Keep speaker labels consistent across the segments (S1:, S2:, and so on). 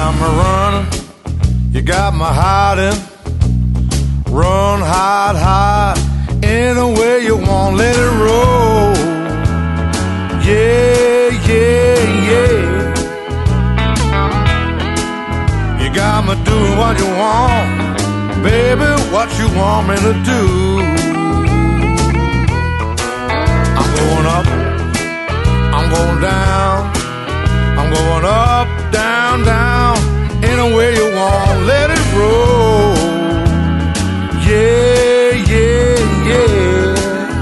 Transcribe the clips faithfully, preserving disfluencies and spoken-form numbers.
S1: got me running, you got me hiding. Run, hide, hide, any way you want, let it roll. Yeah, yeah, yeah. You got me doing what you want, baby, what you want me to do. I'm going up, I'm going down, I'm going up, down, down, any way you want, let it roll. Yeah, yeah, yeah.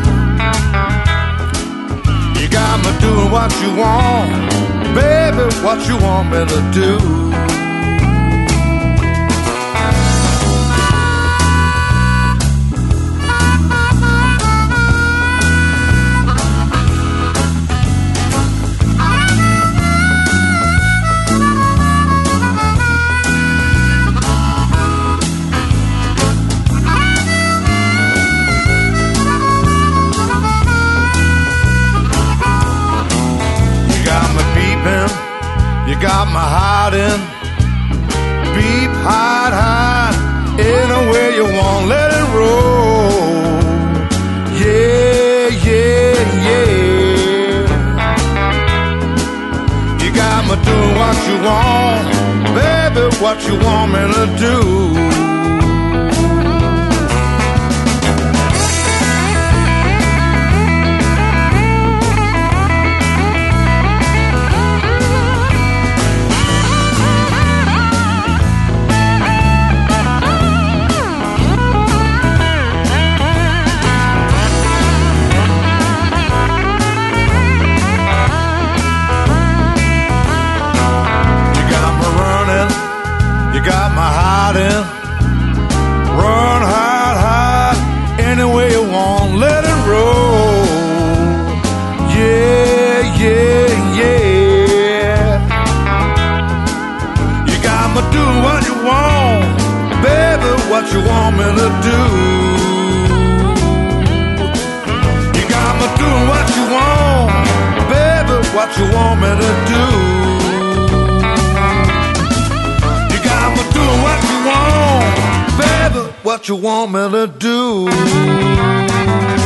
S1: You got me doing what you want, baby, what you want me to do. You got me hiding, beep, hide, hide, any way you want, let it roll. Yeah, yeah, yeah. You got me doing what you want, baby, what you want me to do. You got me hiding, run, hide, hide, any way you want, let it roll. Yeah, yeah, yeah. You got me doing what you want, baby, what you want me to do. You got me doing what you want, baby, what you want me to do. Doing what you want, baby, what you want me to do.